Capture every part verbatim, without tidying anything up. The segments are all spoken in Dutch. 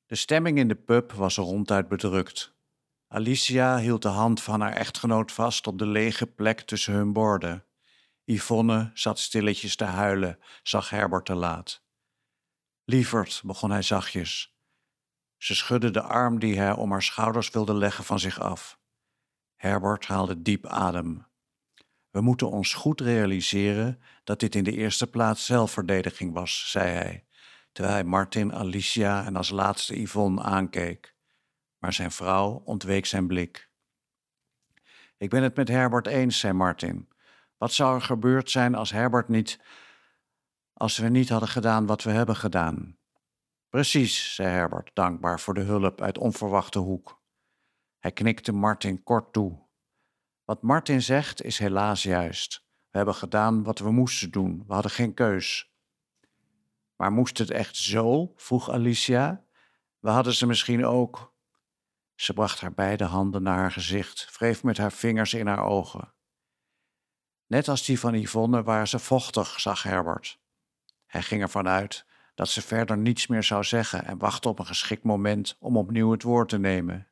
De stemming in de pub was ronduit bedrukt. Alicia hield de hand van haar echtgenoot vast op de lege plek tussen hun borden. Yvonne zat stilletjes te huilen, zag Herbert te laat. Lieverd, begon hij zachtjes. Ze schudde de arm die hij om haar schouders wilde leggen van zich af. Herbert haalde diep adem. We moeten ons goed realiseren dat dit in de eerste plaats zelfverdediging was, zei hij, terwijl hij Martin, Alicia en als laatste Yvonne aankeek. Maar zijn vrouw ontweek zijn blik. Ik ben het met Herbert eens, zei Martin. Wat zou er gebeurd zijn als Herbert niet, als we niet hadden gedaan wat we hebben gedaan? Precies, zei Herbert, dankbaar voor de hulp uit onverwachte hoek. Hij knikte Martin kort toe. Wat Martin zegt is helaas juist. We hebben gedaan wat we moesten doen. We hadden geen keus. Maar moest het echt zo? Vroeg Alicia. We hadden ze misschien ook. Ze bracht haar beide handen naar haar gezicht, wreef met haar vingers in haar ogen. Net als die van Yvonne waren ze vochtig, zag Herbert. Hij ging ervan uit dat ze verder niets meer zou zeggen en wachtte op een geschikt moment om opnieuw het woord te nemen.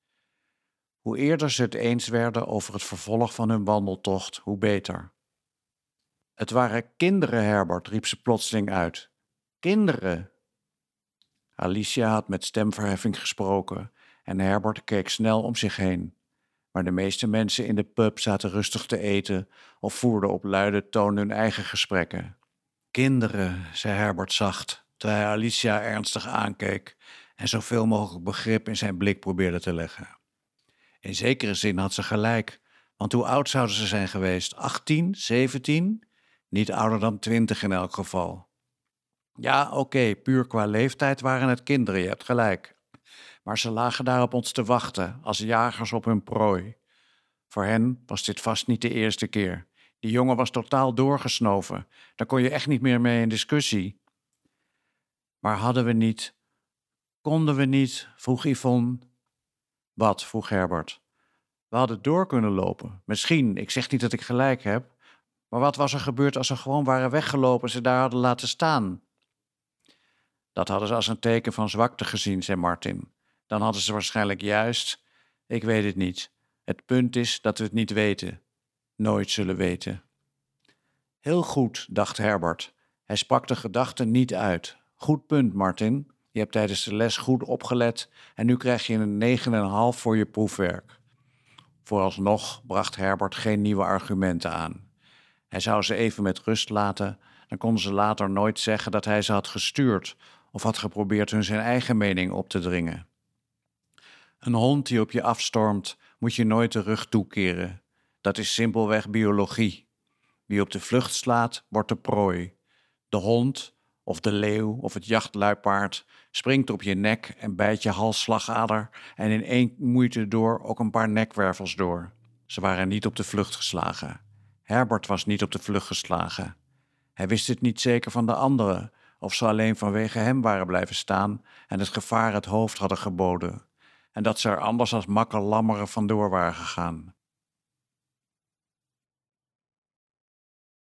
Hoe eerder ze het eens werden over het vervolg van hun wandeltocht, hoe beter. Het waren kinderen, Herbert, riep ze plotseling uit. Kinderen! Alicia had met stemverheffing gesproken en Herbert keek snel om zich heen. Maar de meeste mensen in de pub zaten rustig te eten of voerden op luide toon hun eigen gesprekken. Kinderen, zei Herbert zacht, terwijl hij Alicia ernstig aankeek en zoveel mogelijk begrip in zijn blik probeerde te leggen. In zekere zin had ze gelijk, want hoe oud zouden ze zijn geweest? achttien, zeventien? Niet ouder dan twintig in elk geval. Ja, oké, okay, puur qua leeftijd waren het kinderen, je hebt gelijk. Maar ze lagen daar op ons te wachten, als jagers op hun prooi. Voor hen was dit vast niet de eerste keer. Die jongen was totaal doorgesnoven. Daar kon je echt niet meer mee in discussie. Maar hadden we niet, konden we niet, vroeg Yvonne. Wat, vroeg Herbert. We hadden door kunnen lopen. Misschien, ik zeg niet dat ik gelijk heb. Maar wat was er gebeurd als ze gewoon waren weggelopen en ze daar hadden laten staan? Dat hadden ze als een teken van zwakte gezien, zei Martin. Dan hadden ze waarschijnlijk juist, ik weet het niet. Het punt is dat we het niet weten. Nooit zullen weten. Heel goed, dacht Herbert. Hij sprak de gedachte niet uit. Goed punt, Martin. Je hebt tijdens de les goed opgelet en nu krijg je een negen en een half voor je proefwerk. Vooralsnog bracht Herbert geen nieuwe argumenten aan. Hij zou ze even met rust laten, dan konden ze later nooit zeggen dat hij ze had gestuurd of had geprobeerd hun zijn eigen mening op te dringen. Een hond die op je afstormt, moet je nooit de rug toekeren. Dat is simpelweg biologie. Wie op de vlucht slaat, wordt de prooi. De hond, of de leeuw, of het jachtluipaard springt op je nek en bijt je halsslagader en in één moeite door ook een paar nekwervels door. Ze waren niet op de vlucht geslagen. Herbert was niet op de vlucht geslagen. Hij wist het niet zeker van de anderen, of ze alleen vanwege hem waren blijven staan en het gevaar het hoofd hadden geboden, en dat ze er anders als makkerlammeren vandoor waren gegaan.